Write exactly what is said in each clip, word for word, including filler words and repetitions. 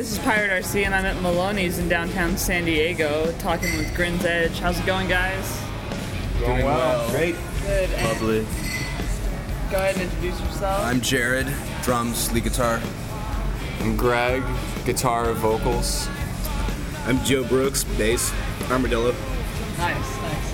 this is Pirate R C, and I'm at Maloney's in downtown San Diego, talking with Grin's Edge. How's it going, guys? Going Doing well. well. Great. Good. And Lovely. go ahead and introduce yourself. I'm Jared, drums, lead guitar. I'm Greg, guitar, vocals. I'm Joe Brooks, bass, armadillo. Nice, nice.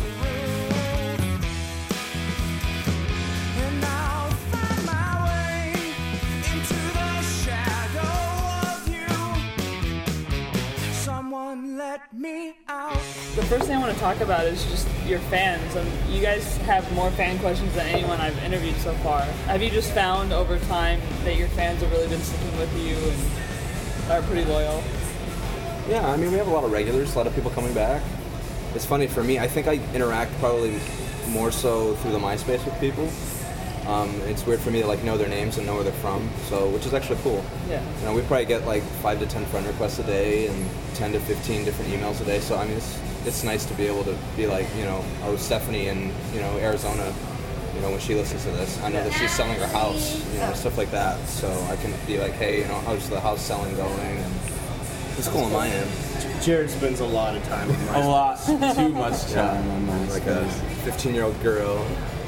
And I'll find my way into the shadow of you. Someone let me out. The first thing I want to talk about is just your fans. Um, you guys have more fan questions than anyone I've interviewed so far. Have you just found over time that your fans have really been sticking with you and are pretty loyal? Yeah, I mean, we have a lot of regulars, a lot of people coming back. It's funny for me, I think I interact probably more so through the MySpace with people. Um, it's weird for me to like know their names and know where they're from, so which is actually cool. Yeah. You know, we probably get like five to ten friend requests a day and ten to fifteen different emails a day. So I mean, it's it's nice to be able to be like, you know, oh, Stephanie in, you know, Arizona, you know, when she listens to this, I know that she's selling her house, you know, stuff like that. So I can be like, hey, you know, how's the house selling going? And it's cool on my end. Jared spends a lot of time with A my lot, too much time on my Like a fifteen-year-old girl.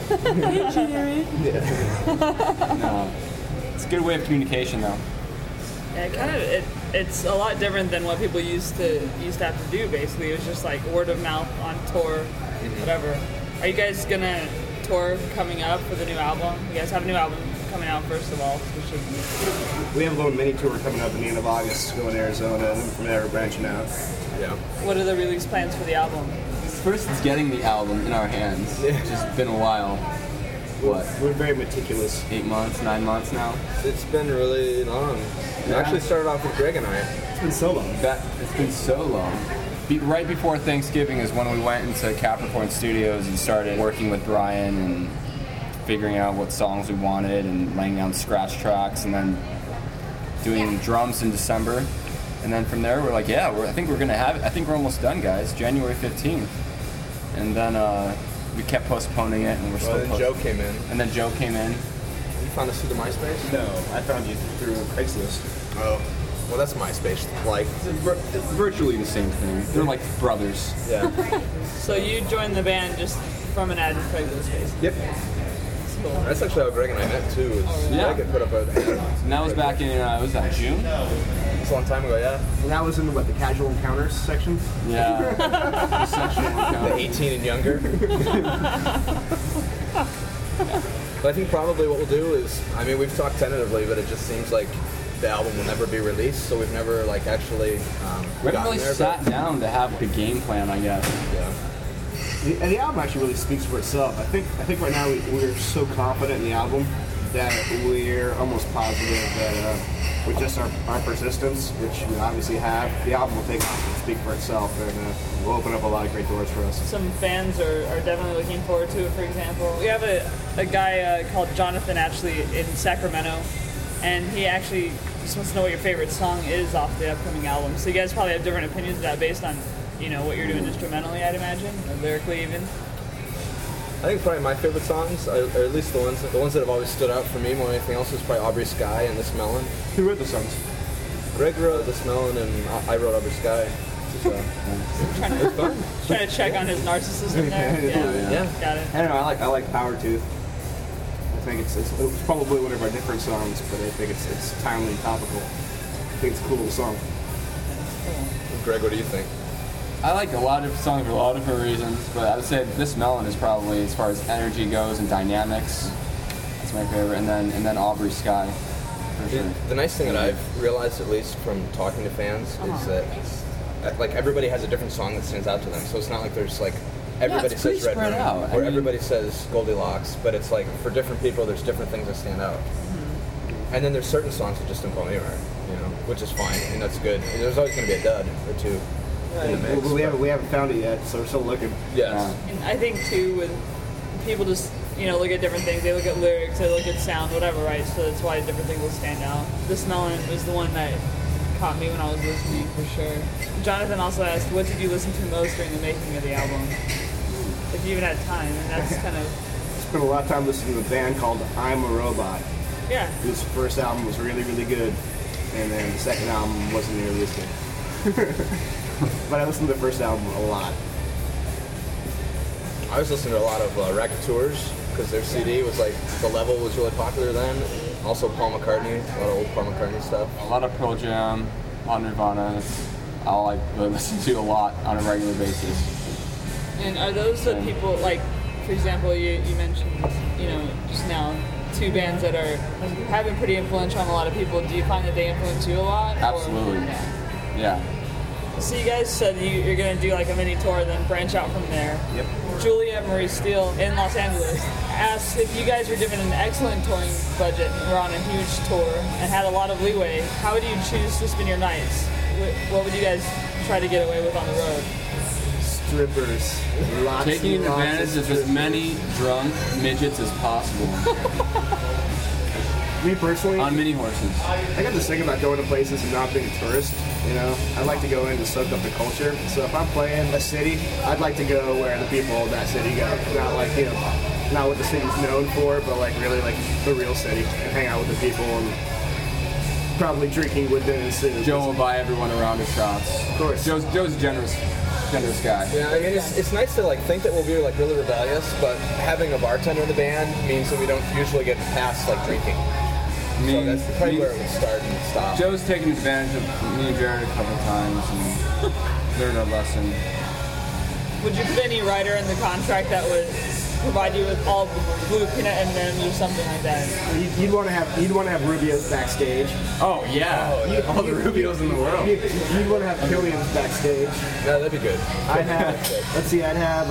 No. It's a good way of communication, though. Yeah, it kind of it, it's a lot different than what people used to used to have to do. Basically, it was just like word of mouth on tour, whatever. Are you guys gonna tour coming up for the new album? You guys have a new album coming out first of all. So we should. We have a little mini tour coming up at the end of August, going to Arizona, and then from there we're branching out. Yeah. What are the release plans for the album? First, it's getting the album in our hands, which has been a while. What? We're very meticulous. Eight months, nine months now? It's been really long. It Yeah. actually started off with Greg and I. It's been so long. That It's been so long. Be, right before Thanksgiving is when we went into Capricorn Studios and started working with Brian and figuring out what songs we wanted and laying down scratch tracks, and then doing drums in December. And then from there, we're like, yeah, we're, I think we're gonna have it. I think we're almost done, guys. January fifteenth. And then uh, we kept postponing it, and we're Well, still. then post- Joe came in. And then Joe came in. You found us through the MySpace? No, I found you through Craigslist. Oh. Well, that's MySpace. Like, It's, vir- it's virtually the same thing. They're like brothers. yeah. So you joined the band just from an ad in Craigslist, basically. Yep. That's cool. That's actually how Greg and I met, too. Is Yeah. Greg had put up a... And that was back in, uh, was that June? It's a long time ago, yeah. And that was in the, what, the casual encounters section? Yeah. The sexual The encounter. eighteen and younger. But I think probably what we'll do is, I mean, we've talked tentatively, but it just seems like the album will never be released, so we've never, like, actually um, We haven't gotten really there. sat down to have a game plan, I guess. But, yeah. The, and the album actually really speaks for itself. I think I think right now we, we're so confident in the album that we're almost positive that uh, with just our, our persistence, which we obviously have, the album will take off and speak for itself, and uh, will open up a lot of great doors for us. Some fans are, are definitely looking forward to it. For example, we have a, a guy uh, called Jonathan actually in Sacramento, and he actually just wants to know what your favorite song is off the upcoming album. So you guys probably have different opinions of that based on, you know, what you're doing instrumentally, I'd imagine, or lyrically even. I think probably my favorite songs, or or at least the ones the ones that have always stood out for me more than anything else, is probably Aubrey Sky and This Melon. Who wrote the songs? Greg wrote This Melon, and I I wrote Aubrey Sky. So, Trying to, trying to check on his narcissism there. Yeah, yeah. got it. I don't know. I like I like Power Tooth. I think it's, it's it's probably one of our different songs, but I think it's it's timely and topical. I think it's a cool little song. Greg, what do you think? I like a lot of songs for a lot of different reasons, but I would say This Melon is probably, as far as energy goes and dynamics, that's my favorite. And then and then Aubrey Sky, for The, sure. the nice thing that I've realized, at least from talking to fans, is that uh, like everybody has a different song that stands out to them. So it's not like there's like everybody it's says pretty Red spread Moon, out. I or mean- everybody says Goldilocks, but it's like for different people, there's different things that stand out. And then there's certain songs that just don't go anywhere, you know, which is fine, and that's good. And there's always going to be a dud or two in the mix. We, we haven't we haven't found it yet, so we're still looking. Yes. And I think too, when people just you know look at different things, they look at lyrics, they look at sound, whatever, right? So that's why different things will stand out. This Melon was the one that caught me when I was listening, for sure. Jonathan also asked, what did you listen to most during the making of the album? If you even had time, and that's kind of Spent a lot of time listening to a band called I'm a Robot, yeah. whose first album was really really good. and then the second album wasn't nearly as good. But I listened to the first album a lot. I was listening to a lot of uh, Raconteurs because their C D was like, the level was really popular then. Also Paul McCartney, a lot of old Paul McCartney stuff. A lot of Pearl Jam, a lot of Nirvana. It's all I really listen to a lot on a regular basis. And are those the people, like, for example, you, you mentioned, you know, just now, two bands that are have been pretty influential on a lot of people. Do you find that they influence you a lot? Absolutely. Or, yeah. Yeah. So you guys said you, you're going to do like a mini tour and then branch out from there. Yep. Juliet Marie Steele in Los Angeles asked if you guys were given an excellent touring budget and were on a huge tour and had a lot of leeway, how would you choose to spend your nights? Wh- What would you guys try to get away with on the road? Strippers. Lots Taking and lots advantage of as strippers. many drunk midgets as possible Me personally, on mini horses. I got this thing about going to places and not being a tourist. You know, I like to go in to soak up the culture. So if I'm playing a city, I'd like to go where the people of that city go. Not like, you know, not what the city's known for, but like really like the real city, and hang out with the people and probably drinking with them and sitting. Joe will buy everyone around his shots. Of course. Joe's, Joe's a generous, generous guy. Yeah, I mean, it's, it's nice to like think that we'll be like really rebellious, but having a bartender in the band means that we don't usually get past like drinking. Me, So that's probably me- where it would start and stop. Joe's taken advantage of me and Jared a couple times and learned our lesson. Would you put any writer in the contract that would provide you with all blue peanut M and M's or something like that? You'd, you'd want to have you'd want to have Rubios backstage. Oh yeah, all the Rubios in the world. You'd, you'd want to have Killians backstage. Yeah, that'd be good. I'd have let's see, I'd have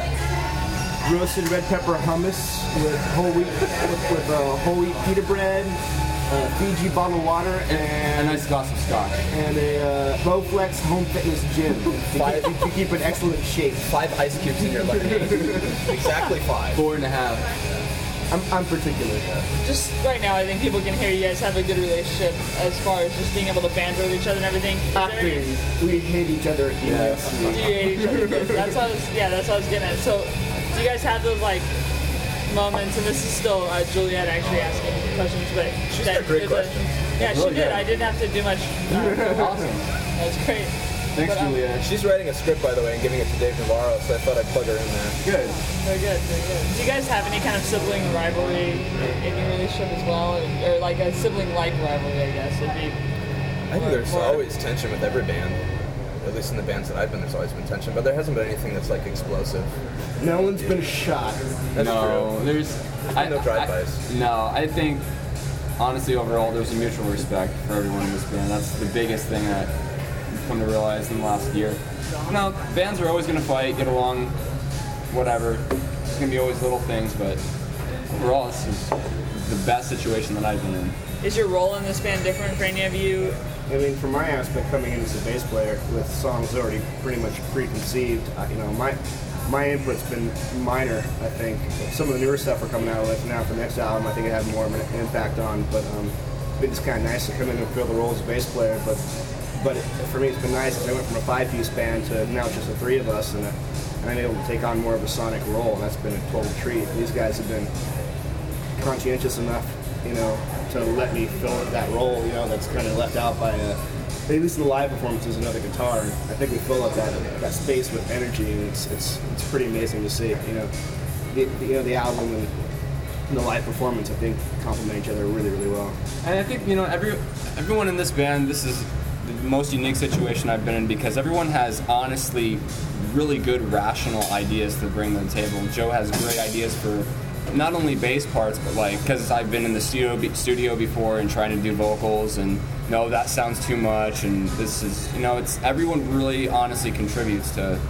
uh, roasted red pepper hummus with whole wheat with, with uh, whole wheat pita bread, uh, Fiji bottled water, A and nice glass of scotch. and a uh, Bowflex home fitness gym to Five- keep, to keep in excellent shape. Five ice cubes in your lemonade. Exactly five. Four and a half. I'm, I'm particular. Just right now, I think people can hear you guys have a good relationship as far as just being able to banter with each other and everything. Is there any- Acting, we hate each other Do you hate each other? Good. That's what I was, yeah, that's what I was getting at. So, do you guys have those like moments? And this is still uh, Juliet actually asking questions, but She's that got great is a- questions. yeah, she Really did. good. I didn't have to do much. Uh, Awesome. that was great. Thanks, But, um, Juliet. She's writing a script, by the way, and giving it to Dave Navarro, so I thought I'd plug her in there. Good. Very good, very good. Do you guys have any kind of sibling rivalry in your relationship as well, or, or like a sibling-like rivalry? I guess it'd be. I think there's more- always tension with every band. At least in the bands that I've been, there's always been tension, but there hasn't been anything that's like explosive. No one's been shot. That's no, true. there's. been no drive-bys. I- No, I think honestly overall there's a mutual respect for everyone in this band. That's the biggest thing that I've come to realize in the last year. No, bands are always gonna fight, get along, whatever. There's gonna be always little things, but overall this is the best situation that I've been in. Is your role in this band different for any of you? I mean, from my aspect, coming in as a bass player with songs already pretty much preconceived, uh, you know, my my input's been minor. I think some of the newer stuff we're coming out with now for the next album, I think it had more of an impact on. But um, it's been just kind of nice to come in and fill the role as a bass player. But but it, for me, it's been nice because I went from a five-piece band to now just the three of us, and, uh, and I'm able to take on more of a sonic role, and that's been a total treat. These guys have been conscientious enough, you know, to let me fill that role, you know, that's kind of left out by, uh, at least in the live performances, another guitar. And I think we fill up that that space with energy, and it's it's it's pretty amazing to see. You know, the, the you know the album and, and the live performance, I think, complement each other really really well. And I think, you know, every everyone in this band, this is the most unique situation I've been in because everyone has honestly really good rational ideas to bring to the table. Joe has great ideas for not only bass parts, but like, because I've been in the studio studio before and trying to do vocals, and no, that sounds too much, and this is, you know, it's everyone really honestly contributes to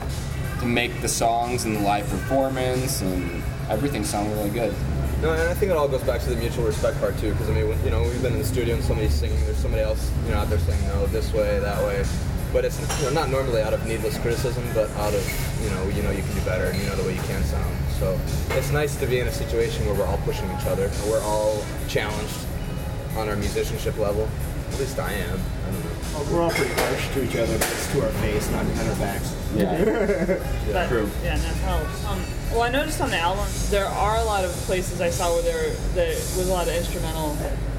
to make the songs and the live performance and everything sound really good. No, and I think it all goes back to the mutual respect part too, because I mean, when, you know, we've been in the studio and somebody's singing, there's somebody else, you know, out there saying no, this way, that way, but it's, you know, not normally out of needless criticism, but out of, you know, you know you can do better and you know the way you can sound. So it's nice to be in a situation where we're all pushing each other, and we're all challenged on our musicianship level. At least I am. I don't know. Well, we're all pretty harsh to each other, but it's to our face, not behind our backs. Yeah. But, True. Yeah, that helps. Um, well, I noticed on the album there are a lot of places I saw where there there was a lot of instrumental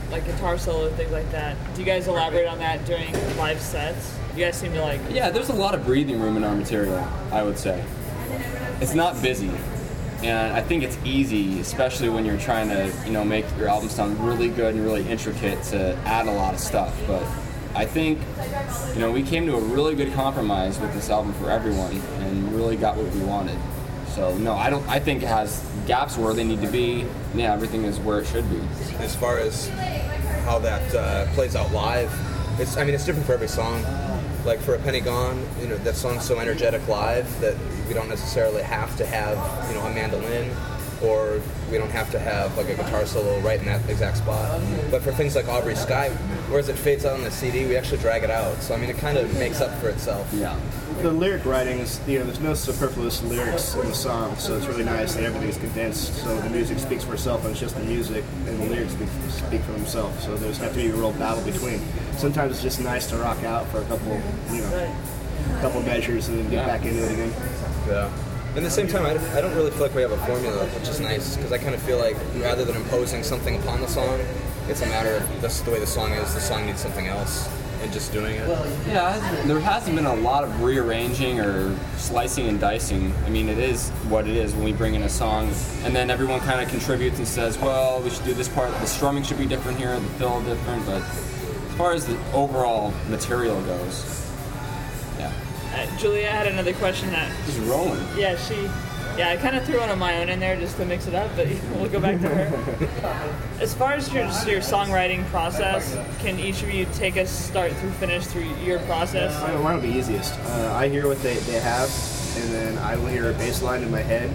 like guitar solo, things like that. Do you guys elaborate on that during live sets? You guys seem to like. Yeah, there's a lot of breathing room in our material, I would say. It's not busy. And I think it's easy, especially when you're trying to, you know, make your album sound really good and really intricate, to add a lot of stuff. But I think, you know, we came to a really good compromise with this album for everyone and really got what we wanted. So no, I don't. I think it has gaps where they need to be. Yeah, everything is where it should be. As far as how that uh, plays out live, it's I mean it's different for every song. Like for A Penny Gone, you know, that song's so energetic live that we don't necessarily have to have, you know, a mandolin, or we don't have to have like a guitar solo right in that exact spot. But for things like Aubrey Sky, whereas it fades out on the C D, we actually drag it out. So I mean, it kind of makes up for itself. Yeah. The lyric writing is, you know, there's no superfluous lyrics in the song, so it's really nice that everything's condensed. So the music speaks for itself, and it's just the music, and the lyrics speak, speak for themselves. So there's have to be a real battle between. Sometimes it's just nice to rock out for a couple, you know, couple measures, and then get Yeah. back into it again. Yeah. At the same time, I, I don't really feel like we have a formula, which is nice, because I kind of feel like rather than imposing something upon the song, it's a matter of this is the way the song is, the song needs something else, and just doing it. Yeah, there hasn't been a lot of rearranging or slicing and dicing. I mean, it is what it is when we bring in a song, and then everyone kind of contributes and says, well, we should do this part, the strumming should be different here, the fill different, but as far as the overall material goes, yeah. Uh, Julia had another question that. Just rolling. Yeah, she. Yeah, I kind of threw one of my own in there just to mix it up, but we'll go back to her. As far as your, just your songwriting process, can each of you take us start through finish through your process? I don't want to be easiest. Uh, I hear what they, they have, and then I will hear a bass line in my head,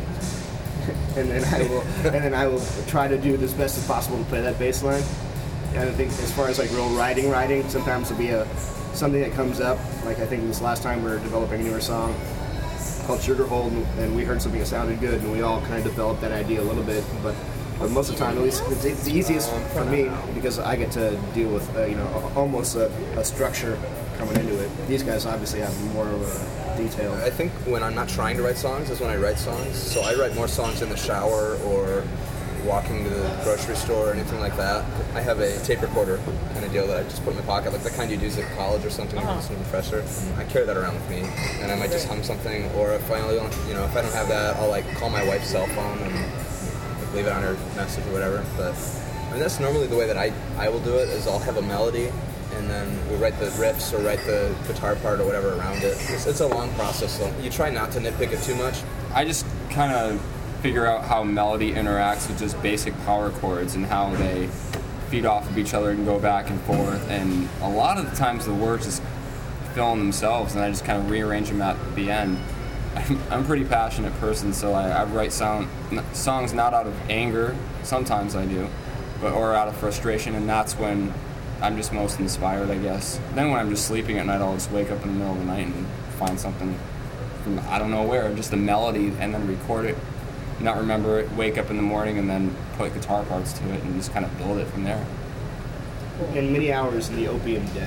and then I will and then I will try to do this best as possible to play that bass line. And I think as far as like real writing, writing, sometimes it'll be a something that comes up. Like I think this last time we were developing a newer song called Sugarhold, and we heard something that sounded good, and we all kind of developed that idea a little bit. But, but most of the time, at least it's, it's the easiest for me because I get to deal with uh, you know almost a, a structure coming into it. These guys obviously have more of a detail. I think when I'm not trying to write songs is when I write songs. So I write more songs in the shower or walking to the grocery store or anything like that. I have a tape recorder kind of deal that I just put in my pocket, like the kind you'd use at college or something, uh-huh. Or a refresher. I carry that around with me, and I might just hum something, or if I only don't, you know, if I don't have that, I'll like call my wife's cell phone and like, leave it on her message or whatever. But I mean, that's normally the way that I, I will do it, is I'll have a melody, and then we'll write the riffs or write the guitar part or whatever around it. It's, it's a long process, so you try not to nitpick it too much. I just kind of figure out how melody interacts with just basic power chords and how they feed off of each other and go back and forth. And a lot of the times the words just fill in themselves, and I just kind of rearrange them at the end. I'm, I'm a pretty passionate person, so I, I write sound, songs not out of anger, sometimes I do, but or out of frustration, and that's when I'm just most inspired, I guess. Then when I'm just sleeping at night, I'll just wake up in the middle of the night and find something from I don't know where, just a melody, and then record it. Not remember it, wake up in the morning, and then put guitar parts to it and just kind of build it from there. And many hours in the opium den.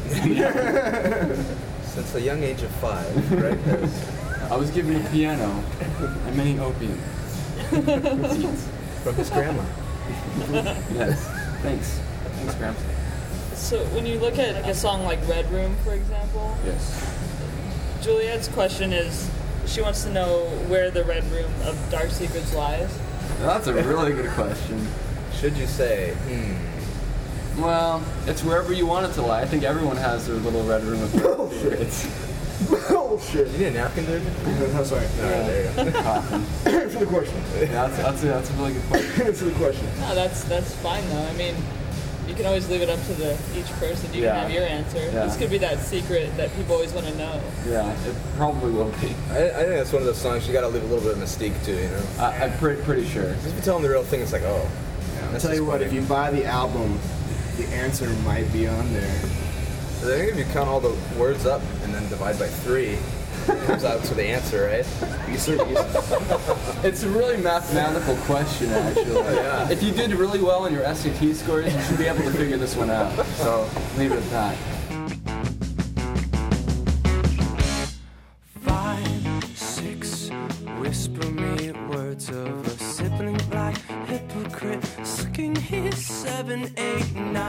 Since the young age of five, right? There's I was given a piano and many opium seeds. from his grandma. Yes, thanks. Thanks, Gramps. So when you look at like a song like Red Room, for example, Yes. Juliet's question is, she wants to know where the Red Room of Dark Secrets lies. That's a really good question. Should you say, hmm, Well, it's wherever you want it to lie. I think everyone has their little red room of dark secrets. Oh shit! you need a napkin, dude? I'm sorry. No, there you go. Coffin. Answer the question. Yeah, that's, that's, a, that's a really good question. Answer the question. No, that's that's fine though. I mean, you can always leave it up to the each person. You Yeah. can have your answer. Yeah. This could be that secret that people always want to know. Yeah, it probably will be. I, I think that's one of those songs you got to leave a little bit of mystique to, you know. I, I'm pretty, pretty sure. If you tell them the real thing, it's like, oh. I'll tell you what, if you buy the album, the answer might be on there. I think if you count all the words up and then divide by three, it comes out to the answer, right? You certainly. It's a really mathematical question, actually. Yeah. If you did really well in your S A T scores, you should be able to figure this one out. So leave it at that. Five, six, whisper me words of a sibling like hypocrite, sucking his seven, eight, nine.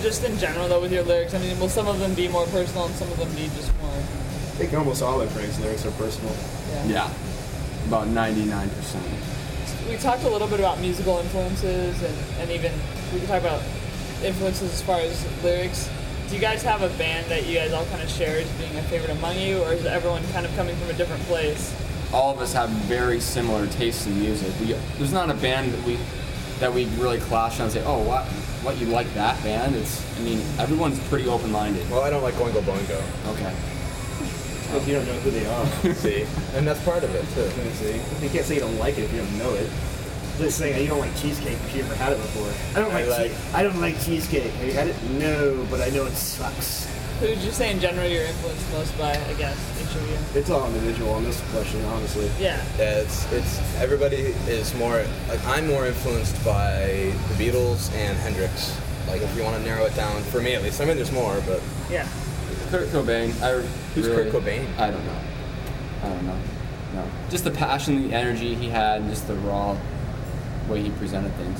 just in general though with your lyrics? I mean, will some of them be more personal and some of them be just more? I think almost all of Frank's lyrics are personal. Yeah. Yeah, about ninety-nine percent. We talked a little bit about musical influences and, and even we can talk about influences as far as lyrics. Do you guys have a band that you guys all kind of share as being a favorite among you, or is everyone kind of coming from a different place? All of us have very similar tastes in music. We, there's not a band that we that we really clash on and say, oh, what, what, you like that band? It's, I mean, everyone's pretty open-minded. Well, I don't like Oingo Boingo. Okay. Because you don't know who they are. See, and that's part of it too. See? You can't say you don't like it if you don't know it. Just saying you don't like cheesecake if you ever had it before. I don't I like, like- che- I don't like cheesecake. Have you had it? No, but I know it sucks. Who would you say in general you're influenced most by, I guess, each of you? It's all individual on this question, honestly. Yeah. Yeah, it's it's everybody is more like I'm more influenced by the Beatles and Hendrix. Like if you want to narrow it down, for me at least. I mean, there's more, but Yeah. Kurt Cobain. I Who's really, Kurt Cobain? I don't know. I don't know. No. Just the passion, the energy he had, and just the raw way he presented things.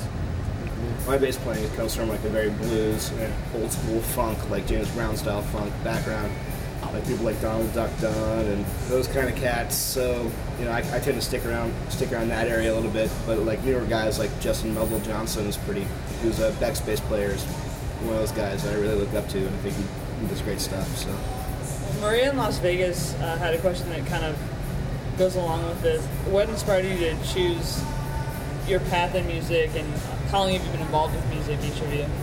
My bass playing comes from like a very blues and old school funk, like James Brown style funk background. Like people like Donald Duck Dunn and those kind of cats. So, you know, I, I tend to stick around stick around that area a little bit. But like newer guys like Justin Melville Johnson is pretty, who's a Beck's bass player, is one of those guys that I really look up to, and I think he, he does great stuff. So. Maria in Las Vegas uh, had a question that kind of goes along with this. What inspired you to choose your path in music, and how long have you been involved with music, each of you?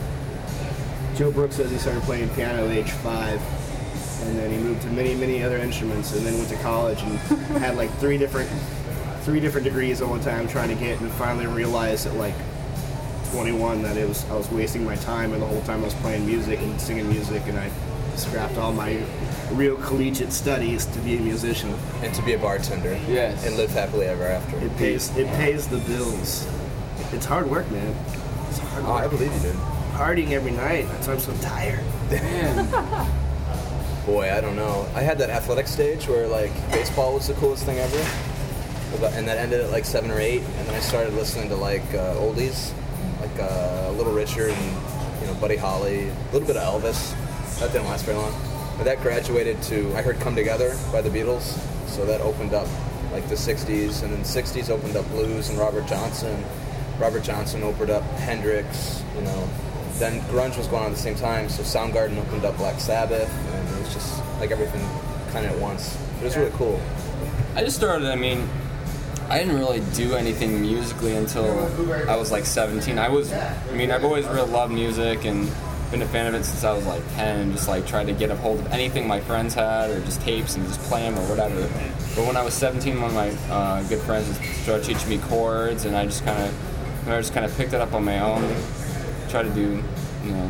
Joe Brooks says he started playing piano at age five, and then he moved to many, many other instruments, and then went to college and had like three different, three different degrees at one time trying to get, and finally realized at like twenty-one that it was I was wasting my time, and the whole time I was playing music and singing music, and I scrapped all my real collegiate studies to be a musician. and to be a bartender. Yes. And live happily ever after. It pays, it pays the bills. It's hard work, man. It's hard Oh, I work. believe you did. Partying every night. That's why I'm so tired. Man. Boy, I don't know. I had that athletic stage where like baseball was the coolest thing ever, About- and that ended at like seven or eight, and then I started listening to like uh, oldies, like uh, Little Richard and you know Buddy Holly, a little bit of Elvis. That didn't last very long, but that graduated to I heard "Come Together" by the Beatles, so that opened up like the sixties, and then sixties opened up blues and Robert Johnson. Robert Johnson opened up Hendrix, you know. Then grunge was going on at the same time, so Soundgarden opened up Black Sabbath, and it was just like everything kind of at once. It was really cool. I just started, I mean, I didn't really do anything musically until I was like seventeen. I was, I mean, I've always really loved music and been a fan of it since I was like ten, and just like tried to get a hold of anything my friends had or just tapes and just play them or whatever. But when I was seventeen, one of my uh, good friends started teaching me chords, and I just kind of, I just kind of picked it up on my own, tried to do, you know,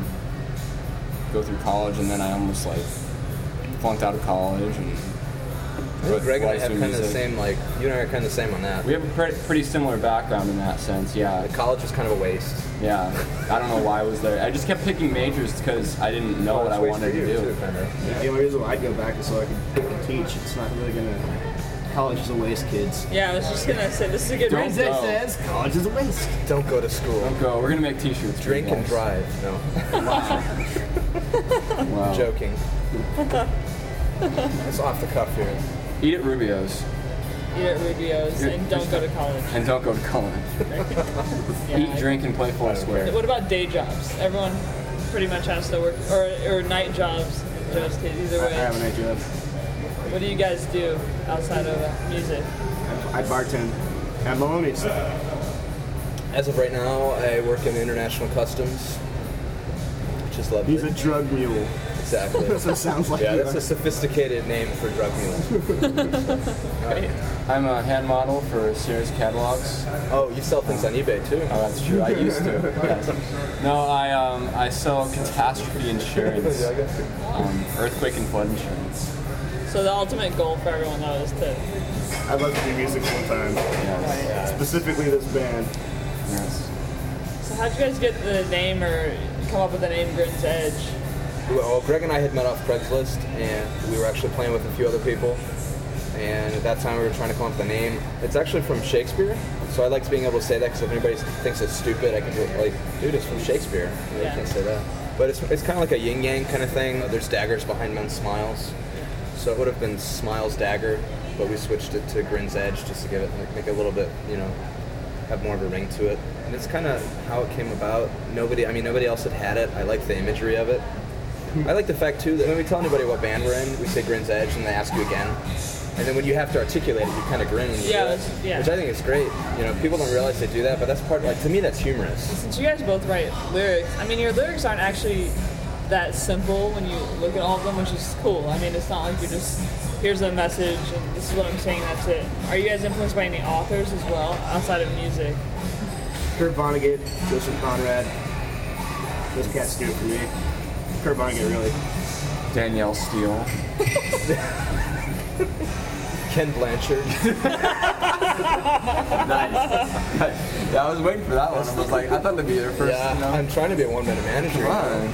go through college, and then I almost like flunked out of college. And I think but Greg and I likes have doing kind of the music. same, like, you and I are kind of the same on that. We have a pretty, pretty similar background in that sense, yeah. Like, college was kind of a waste. Yeah, I don't know why I was there. I just kept picking majors because I didn't know what I Waste wanted for to you, do. too, kind of. The only reason why I'd go back is so I could teach. It's not really gonna. College is a waste, kids. Yeah, I was just gonna say this is a good Don't reason. go. says college is a waste. Don't go to school. Don't go. We're gonna make T-shirts. for you Drink and guys. drive. No. Wow. Joking. It's off the cuff here. Eat at Rubio's Eat at Rubio's and don't go to college. and don't go to college. Yeah, Eat, I- drink, and play four square. What about day jobs? Everyone pretty much has to work, or, or night jobs. Just either I have a way. night job. What do you guys do outside of uh, music? I bartend at Maloney's. As of right now, I work in international customs, which is lovely. He's a drug mule. Exactly. That's what it sounds like. Yeah, you that's are. a sophisticated name for drug mule. I'm a hand model for Sears catalogs. Oh, you sell things on eBay too? Oh, that's true. I used to. Yes. No, I um I sell catastrophe insurance, um, earthquake and flood insurance. So the ultimate goal for everyone though is to. I'd love to do music full time. Yes. Specifically this band. Yes. So how'd you guys get the name or come up with the name Grin's Edge? Well, Greg and I had met off Craigslist, and we were actually playing with a few other people. And at that time, we were trying to come up with a name. It's actually from Shakespeare, so I liked being able to say that because if anybody thinks it's stupid, I can be like, dude, it's from Shakespeare. You know, Yeah. You can't say that. But it's, it's kind of like a yin-yang kind of thing. There's daggers behind men's smiles. So it would have been Smiles Dagger, but we switched it to Grin's Edge just to give it, like, make it a little bit, you know, have more of a ring to it. And it's kind of how it came about. Nobody, I mean, nobody else had had it. I like the imagery of it. I like the fact, too, that when we tell anybody what band we're in, we say Grin's Edge, and they ask you again. And then when you have to articulate it, you kind of grin when you Yeah, do it, that's- yeah. which I think is great. You know, people don't realize they do that, but that's part, like, to me, that's humorous. Since you guys both write lyrics, I mean, your lyrics aren't actually that simple when you look at all of them, which is cool. I mean, it's not like you just, here's a message, and this is what I'm saying, that's it. Are you guys influenced by any authors as well, outside of music? Kurt Vonnegut, Joseph Conrad. Those cats do it for me. Kurt Vonnegut, really. Danielle Steele. Ken Blanchard. Nice. Yeah, I was waiting for that one. I was like, I thought that'd be their first. Yeah, you know, I'm trying to be a one-minute manager.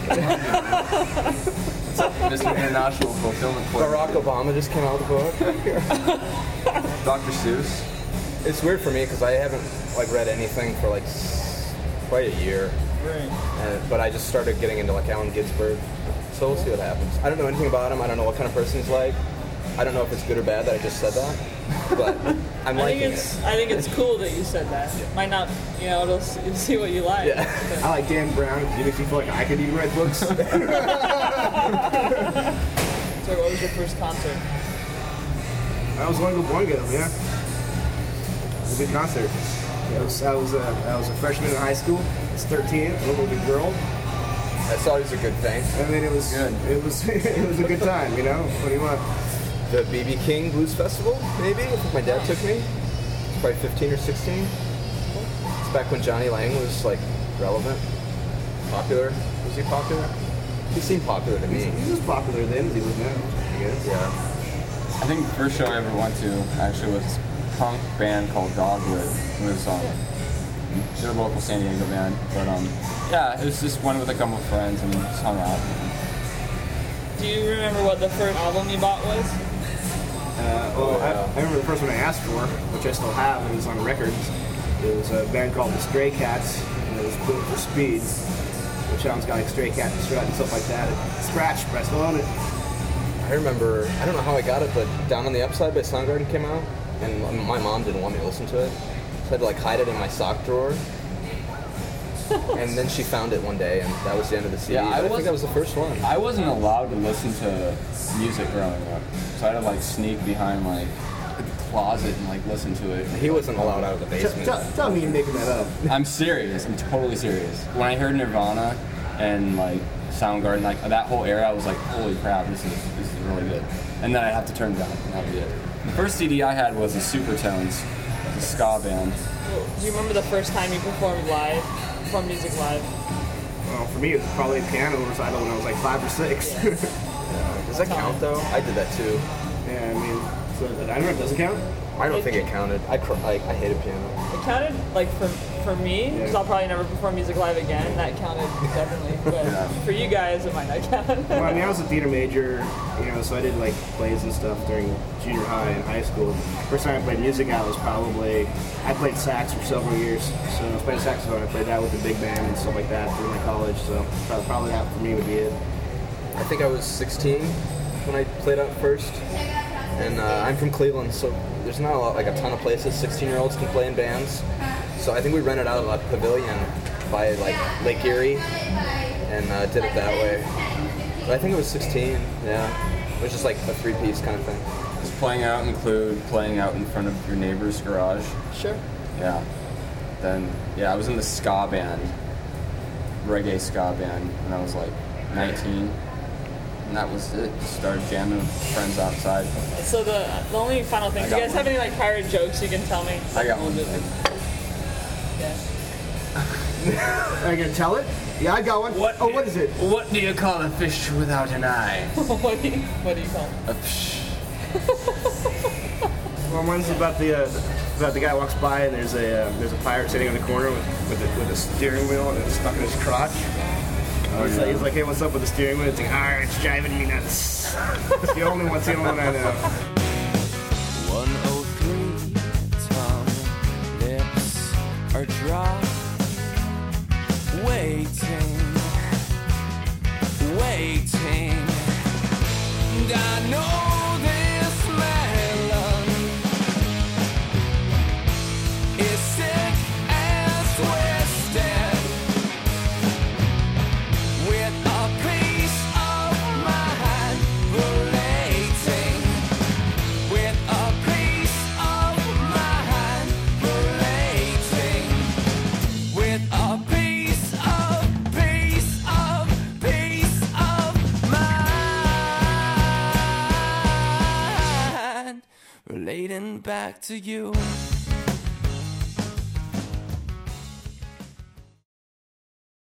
Come on. Mister International Fulfillment Barack Coordinator. Obama just came out with a book. Doctor Seuss. It's weird for me because I haven't like read anything for like s- quite a year, Right. uh, but I just started getting into like Allen Ginsberg. So we'll see what happens. I don't know anything about him. I don't know what kind of person he's like. I don't know if it's good or bad that I just said that, but I'm I liking think it's it. I think it's cool that you said that. Might not, you know, it'll s- you'll see what you like. Yeah. I like Dan Brown because he makes me feel like I could even write books. So what was your first concert? I was going to go Boingo, yeah. It was a good concert. I was, I was, a, I was a freshman in high school. I was thirteen, a little big girl. That's always a good thing. I mean, it was Good. It was it was a good time, you know. What do you want? The B B King Blues Festival, maybe. I think my dad took me. It's probably fifteen or sixteen. It's back when Johnny Lang was like relevant, popular. Was he popular? He seemed popular to me. He was popular then as he was now, I guess. Yeah. I think the first show I ever went to actually was a punk band called Dogwood. It was um, they're a local San Diego band, but um, yeah, it was just went with a couple of friends and just hung out. Do you remember what the first album you bought was? Uh, well, I, I remember the first one I asked for, which I still have, and it was on records. It was a band called the Stray Cats, and it was Built for Speed, which sounds got like Stray Cat and Strut and stuff like that. It scratched, but I still own it. I remember, I don't know how I got it, but Down on the Upside by Soundgarden came out, and my mom didn't want me to listen to it. So I had to like hide it in my sock drawer. And then she found it one day, and that was the end of the C D. Yeah, I But I, think wasn't- that was the first one. I wasn't allowed to listen to music growing up, so I had to like sneak behind like the closet and like listen to it. He wasn't allowed out of the T- basement. tell, tell me you're making that up. I'm serious. I'm totally serious. When I heard Nirvana and like Soundgarden, like that whole era, I was like, holy crap, this is this is really good. And then I have to turn it down, and that was it. The first C D I had was the Supertones, the ska band. Do you remember the first time you performed live, performed music live? Well, for me, it was probably a piano recital when I was like five or six. Does that count though? I did that too. Yeah, I mean, so I don't know if it doesn't count. I don't think it counted. I cr- like I hated piano. It counted, like, for for me, because I'll probably never perform music live again. That counted, definitely. But Yeah. for you guys, it might not count. Well, I mean, I was a theater major, you know, so I did like plays and stuff during junior high and high school. First time I played music out was probably, I played sax for several years. So I was playing saxophone, I played that with the big band and stuff like that through my college. So probably, probably that for me would be it. I think I was sixteen when I played out first, and uh, I'm from Cleveland, so there's not a lot, like a ton of places sixteen-year-olds can play in bands. So I think we rented out a pavilion by like Lake Erie and uh, did it that way. But I think it was sixteen. Yeah, it was just like a three-piece kind of thing. Does playing out include playing out in front of your neighbor's garage? Sure. Yeah. Then, yeah, I was in the ska band, reggae ska band, when I was like nineteen. And that was it. Just started jamming with friends outside. So the the only final thing, I do you got guys have any like pirate jokes you can tell me? I got one. Yeah. Are you gonna tell it? Yeah, I got one. Oh, what is it? What do you call a fish without an eye? what do you what do you call it? A psh. Well, mine's about the uh, about the guy walks by and there's a uh, there's a pirate sitting on the corner with with a, with a steering wheel and it's stuck in his crotch. Oh, he's, yeah. like, he's like, hey, what's up with the steering wheel? It's like, ah, it's driving me nuts. It's the only one, it's the only one I know. one oh three, tongue, lips are dry, waiting relating back to you.